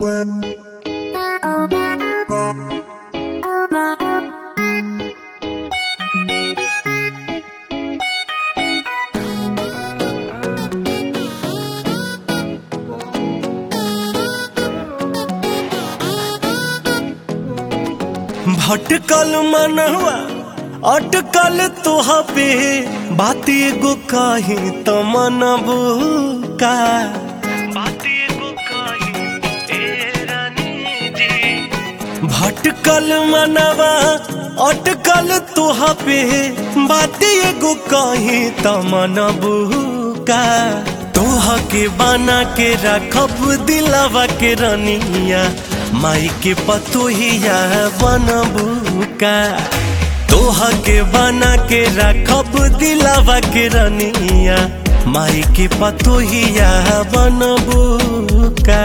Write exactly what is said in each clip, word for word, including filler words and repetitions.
भटकल मनवा अटकल तोहा पे बात एगो कही त मनबू का बात एगो कही ए रानी जी। भटकल मनवा अटकल तोहा पे बात एगो कही त मनबू का तोहा के बना के रखब दिलवा के रनिया माई के पतोहिया बनबू का तोहा के बना के रखब दिलवा के रनिया माई के पतोहिया बनबू का।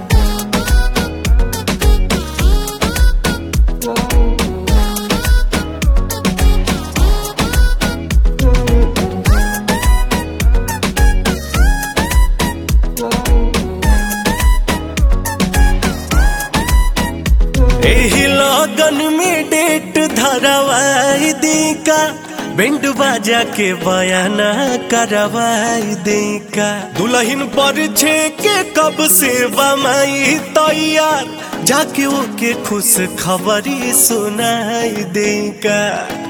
एही लगन में डेट धरवाई दी का बैंड बाजा के बयाना करवाई दी का दुल्हन पर छे के कब से बमाई तैयार जाके ओके खुश खबरी सुनाई दी का।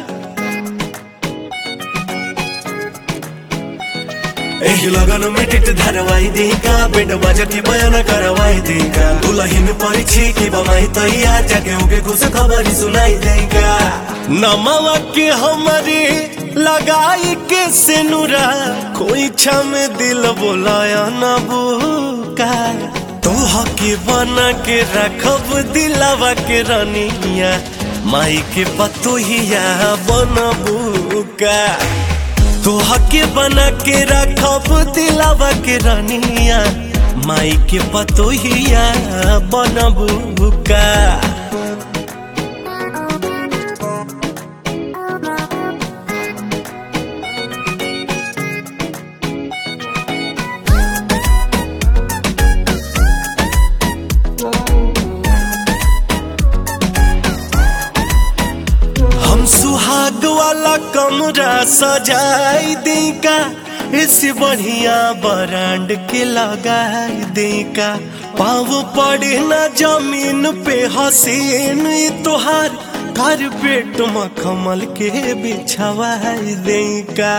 एही लगन में डेट धरवाई देगा बैंड बाजा के बयाना करवाई देगा दुल्हन पर छे के बमाई तैयार जाके ओके खुश खबरी सुनाई देगा। नमवा के हमारे लगाई के सिनुरा कोई छम दिल बोलाया न बुका तोहा के बना के रखब दिलवा के रनिया माई के पतोहिया बनबू का तोहा के बना के रखब दिलवा के रनिया माई के पतोहिया बनबू का। हम सुहाग वाला कमरा सजाई देगा इससे बढ़िया ब्रांड के लगाई देगा पाँव पड़े ना जमीन पे हसीन तोहार कारपेट मखमल के बिछवाई देगा।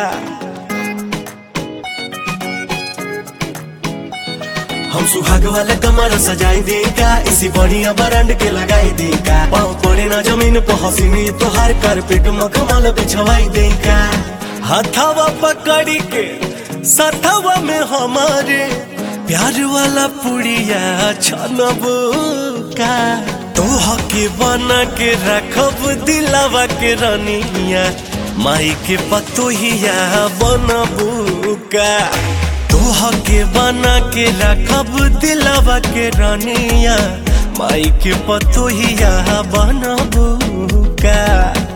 हम सुहाग वाला कमरा सजाई देगा इसी बढ़िया ब्रांड के लगाई देगा पाँव पड़े ना जमीन पर हसीनी तोहार कारपेट मखमल बिछवाई देगा। हथवा पकड़ के सथवा में हमारे प्यार वाला पुड़िया छनबू का तोहा के बना के रखब दिलवा के रनिया माई के पतोहिया बनबू का तोहा के बना के रखब दिलवा के रनिया माई के पतोहिया बनबू का।